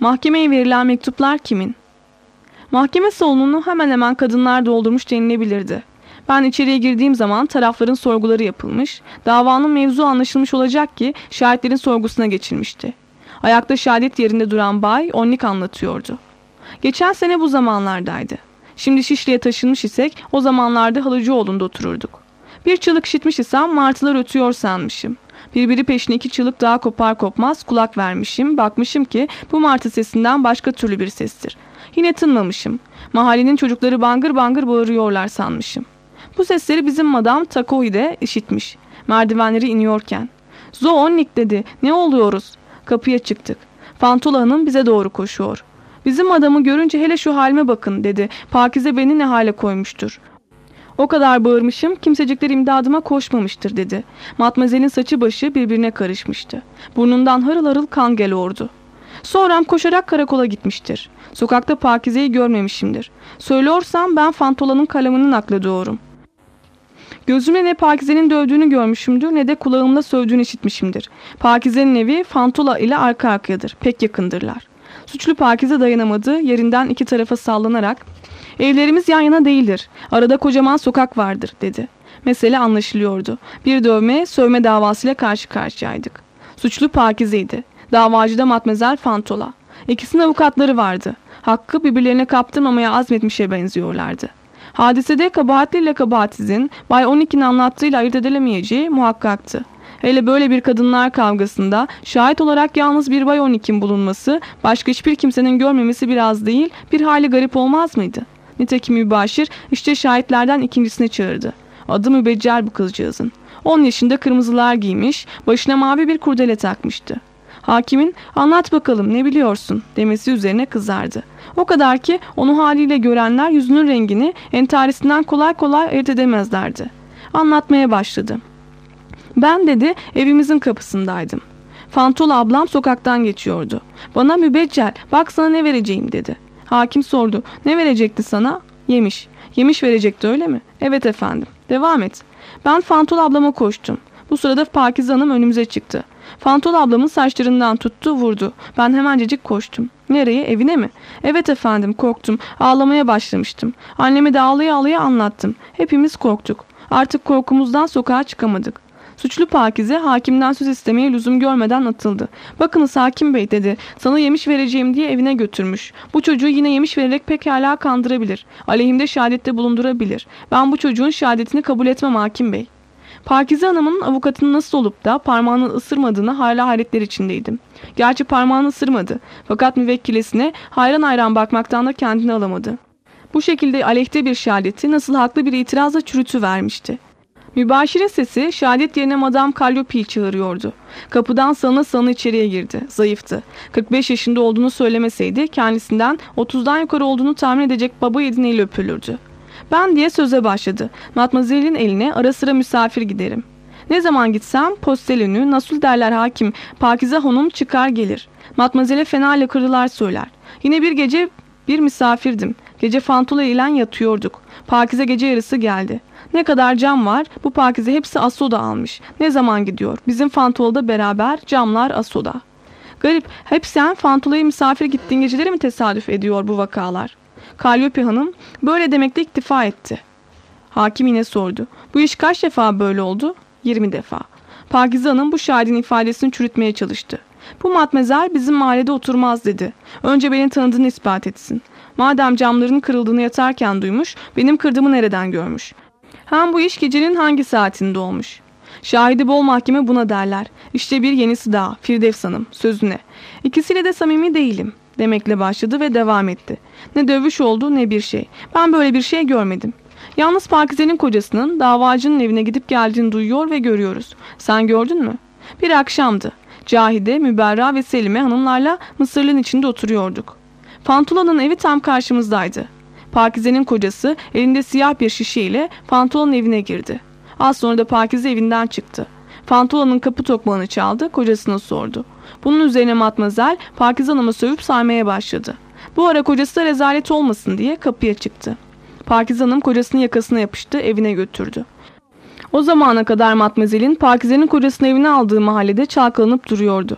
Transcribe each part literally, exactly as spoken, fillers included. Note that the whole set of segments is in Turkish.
Mahkemeye verilen mektuplar kimin? Mahkeme salonunu hemen hemen kadınlar doldurmuş denilebilirdi. Ben içeriye girdiğim zaman tarafların sorguları yapılmış, davanın mevzu anlaşılmış olacak ki şahitlerin sorgusuna geçilmişti. Ayakta şehadet yerinde duran Bay Onnik anlatıyordu. Geçen sene bu zamanlardaydı. Şimdi Şişli'ye taşınmış isek o zamanlarda Halıcıoğlu'nda otururduk. Bir çığlık işitmiş isem martılar ötüyor sanmışım. Birbiri peşine iki çığlık daha kopar kopmaz kulak vermişim, bakmışım ki bu martı sesinden başka türlü bir sestir. Yine tınmamışım. Mahallenin çocukları bangır bangır bağırıyorlar sanmışım. Bu sesleri bizim Madame Takohi de işitmiş. Merdivenleri iniyorken. "Zo Onnik" dedi. "Ne oluyoruz?" Kapıya çıktık. Fantola Hanım bize doğru koşuyor. "Bizim adamı görünce hele şu halime bakın" dedi. "Pakize beni ne hale koymuştur. O kadar bağırmışım, kimsecikler imdadıma koşmamıştır" dedi. Matmazel'in saçı başı birbirine karışmıştı. Burnundan harıl harıl kan geliyordu. "Sonra koşarak karakola gitmiştir. Sokakta Pakize'yi görmemişimdir. Söylüyorsam ben Fantola'nın kalemini naklediyorum. Gözümle ne Pakize'nin dövdüğünü görmüşümdür ne de kulağımla sövdüğünü işitmişimdir. Pakize'nin evi Fantola ile arka arkayadır. Pek yakındırlar." Suçlu Pakize dayanamadı, yerinden iki tarafa sallanarak "Evlerimiz yan yana değildir. Arada kocaman sokak vardır" dedi. Mesele anlaşılıyordu. Bir dövme, sövme davasıyla karşı karşıyaydık. Suçlu Pakize'ydi. Davacı da Matmazel Fantola. İkisinin avukatları vardı. Hakkı birbirlerine kaptırmamaya azmetmişe benziyorlardı. Hadisede kabahatli ile kabahatsizin Bay Onnik'in anlattığıyla ayırt edilemeyeceği muhakkaktı. Hele böyle bir kadınlar kavgasında şahit olarak yalnız bir Bay Onnik'in bulunması, başka hiçbir kimsenin görmemesi biraz değil, bir hali garip olmaz mıydı? Nitekim mübaşir işte şahitlerden ikincisini çağırdı. Adı Mübeccel bu kızcağızın. on yaşında kırmızılar giymiş, başına mavi bir kurdele takmıştı. Hakimin "Anlat bakalım ne biliyorsun?" demesi üzerine kızardı. O kadar ki onu haliyle görenler yüzünün rengini entarisinden kolay kolay ayırt edemezlerdi. Anlatmaya başladı. "Ben" dedi, "evimizin kapısındaydım. Fantola ablam sokaktan geçiyordu. Bana 'Mübeccel, bak sana ne vereceğim' dedi. Hakim sordu. "Ne verecekti sana?" "Yemiş." "Yemiş verecekti öyle mi?" "Evet efendim." "Devam et." "Ben Fantola ablama koştum. Bu sırada Pakize Hanım önümüze çıktı. Fantola ablamın saçlarından tuttu, vurdu. Ben hemencecik koştum." "Nereye? Evine mi?" "Evet efendim, korktum. Ağlamaya başlamıştım. Anneme de ağlaya ağlaya anlattım. Hepimiz korktuk. Artık korkumuzdan sokağa çıkamadık." Suçlu Pakize hakimden söz istemeye lüzum görmeden atıldı. "Bakınız hakim bey" dedi. "Sana yemiş vereceğim diye evine götürmüş. Bu çocuğu yine yemiş vererek pekala kandırabilir. Aleyhimde şehadette bulundurabilir. Ben bu çocuğun şehadetini kabul etmem hakim bey." Pakize Hanım'ın avukatının nasıl olup da parmağını ısırmadığını hala hayretler içindeydim. Gerçi parmağını ısırmadı. Fakat müvekkilesine hayran hayran bakmaktan da kendini alamadı. Bu şekilde aleyhte bir şehadeti nasıl haklı bir itirazla çürütüvermişti. Mübaşire sesi şehadet yerine Madame Calliope'yi çağırıyordu. Kapıdan salına salına içeriye girdi. Zayıftı. kırk beş yaşında olduğunu söylemeseydi kendisinden otuzdan yukarı olduğunu tahmin edecek baba yedineyle öpülürdü. "Ben" diye söze başladı. "Matmazel'in eline ara sıra misafir giderim. Ne zaman gitsem postelünü, nasıl derler hakim, Pakize Hanım çıkar gelir. Matmazel'e fena lakırdılar söyler. Yine bir gece bir misafirdim. Gece Fantola ile yatıyorduk. Pakize gece yarısı geldi. Ne kadar cam var, bu Pakize hepsi asoda almış. Ne zaman gidiyor? Bizim Fantola'da beraber, camlar asoda. Garip, hep sen Fantola'ya misafir gittiğin geceleri mi tesadüf ediyor bu vakalar?" Calliope Hanım böyle demekle iktifa etti. Hakim yine sordu. "Bu iş kaç defa böyle oldu?" "Yirmi defa." Pakize Hanım bu şahidin ifadesini çürütmeye çalıştı. "Bu matmazel bizim mahallede oturmaz" dedi. "Önce beni tanıdığını ispat etsin. Madem camların kırıldığını yatarken duymuş, benim kırdığımı nereden görmüş? Hem bu iş gecenin hangi saatinde olmuş?" Şahidi bol mahkeme buna derler. İşte bir yenisi daha, Firdevs Hanım, sözüne. "İkisiyle de samimi değilim" demekle başladı ve devam etti. "Ne dövüş oldu ne bir şey. Ben böyle bir şey görmedim. Yalnız Pakize'nin kocasının davacının evine gidip geldiğini duyuyor ve görüyoruz. Sen gördün mü?" "Bir akşamdı. Cahide, Müberra ve Selime hanımlarla Mısırlığın içinde oturuyorduk. Fantola'nın evi tam karşımızdaydı. Pakize'nin kocası elinde siyah bir şişeyle Fantola'nın evine girdi. Az sonra da Pakize evinden çıktı. Fantola'nın kapı tokmağını çaldı, kocasına sordu. Bunun üzerine Matmazel Pakize Hanım'ı sövüp saymaya başladı. Bu ara kocası da rezalet olmasın diye kapıya çıktı. Pakize Hanım kocasının yakasına yapıştı, evine götürdü. O zamana kadar Matmazel'in Pakize'nin kocasını evine aldığı mahallede çalkalanıp duruyordu.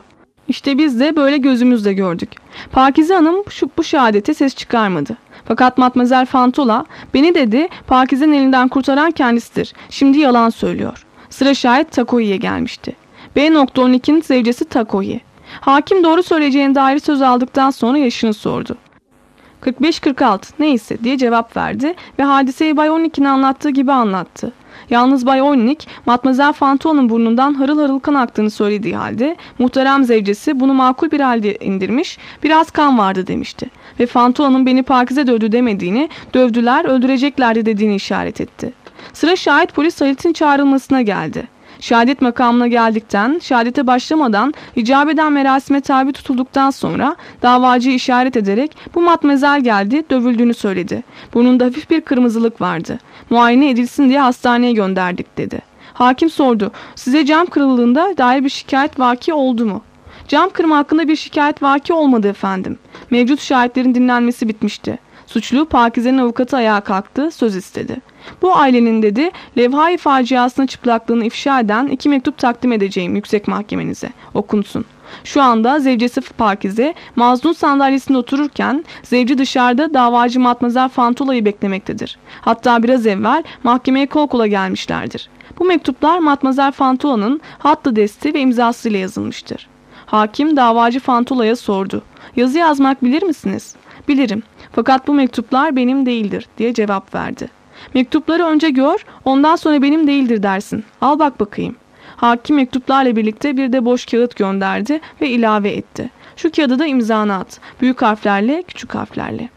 İşte biz de böyle gözümüzle gördük. Pakize Hanım şu, bu şehadete ses çıkarmadı. Fakat Matmazel Fantola, beni dedi, Pakize'nin elinden kurtaran kendisidir. Şimdi yalan söylüyor. Sıra şahit Takoi'ye gelmişti. B on ikinin zevcesi Takoi. Hakim doğru söyleyeceğine dair söz aldıktan sonra yaşını sordu. kırk beş kırk altı neyse diye cevap verdi ve hadiseyi Bay Ornik'in anlattığı gibi anlattı. Yalnız Bay Ornik, Matmazel Fantola'nın burnundan harıl harıl kan aktığını söylediği halde muhterem zevcesi bunu makul bir halde indirmiş, biraz kan vardı demişti. Ve Fantola'nın beni Pakize dövdü demediğini, dövdüler, öldüreceklerdi dediğini işaret etti. Sıra şahit polis Halit'in çağrılmasına geldi. Şehadet makamına geldikten, şehadete başlamadan icap eden merasime tabi tutulduktan sonra davacıyı işaret ederek bu matmazel geldi, dövüldüğünü söyledi. Burnunda hafif bir kırmızılık vardı. Muayene edilsin diye hastaneye gönderdik dedi. Hakim sordu, size cam kırıldığında dair bir şikayet vaki oldu mu? Cam kırma hakkında bir şikayet vaki olmadı efendim. Mevcut şahitlerin dinlenmesi bitmişti. Suçlu Pakize'nin avukatı ayağa kalktı, söz istedi. Bu ailenin dedi, levha-i faciasına çıplaklığını ifşa eden iki mektup takdim edeceğim yüksek mahkemenize. Okunsun. Şu anda zevcesi Pakize mazlum sandalyesinde otururken zevci dışarıda davacı Matmazel Fantola'yı beklemektedir. Hatta biraz evvel mahkemeye kol kola gelmişlerdir. Bu mektuplar Matmazel Fantola'nın hattı desti ve imzasıyla yazılmıştır. Hakim davacı Fantola'ya sordu. Yazı yazmak bilir misiniz? Bilirim. Fakat bu mektuplar benim değildir diye cevap verdi. Mektupları önce gör, ondan sonra benim değildir dersin. Al bak bakayım. Hakim mektuplarla birlikte bir de boş kağıt gönderdi ve ilave etti. Şu kağıdı da imzana at. Büyük harflerle, küçük harflerle.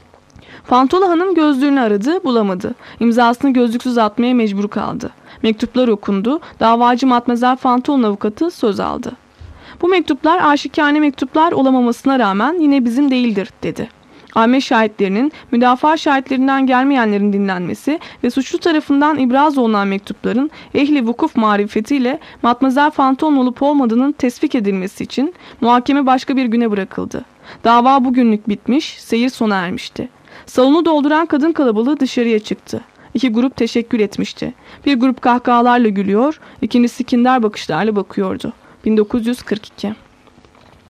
Fantola Hanım gözlüğünü aradı, bulamadı. İmzasını gözlüksüz atmaya mecbur kaldı. Mektuplar okundu. Davacı Matmazel Fantola'nın avukatı söz aldı. Bu mektuplar aşikane mektuplar olamamasına rağmen yine bizim değildir dedi. Amme şahitlerinin, müdafaa şahitlerinden gelmeyenlerin dinlenmesi ve suçlu tarafından ibraz olunan mektupların ehli vukuf marifetiyle Matmazel Fantola'nın olup olmadığının tespit edilmesi için muhakeme başka bir güne bırakıldı. Dava bugünlük bitmiş, seyir sona ermişti. Salonu dolduran kadın kalabalığı dışarıya çıktı. İki grup teşekkür etmişti. Bir grup kahkahalarla gülüyor, ikincisi kindar bakışlarla bakıyordu. bin dokuz yüz kırk iki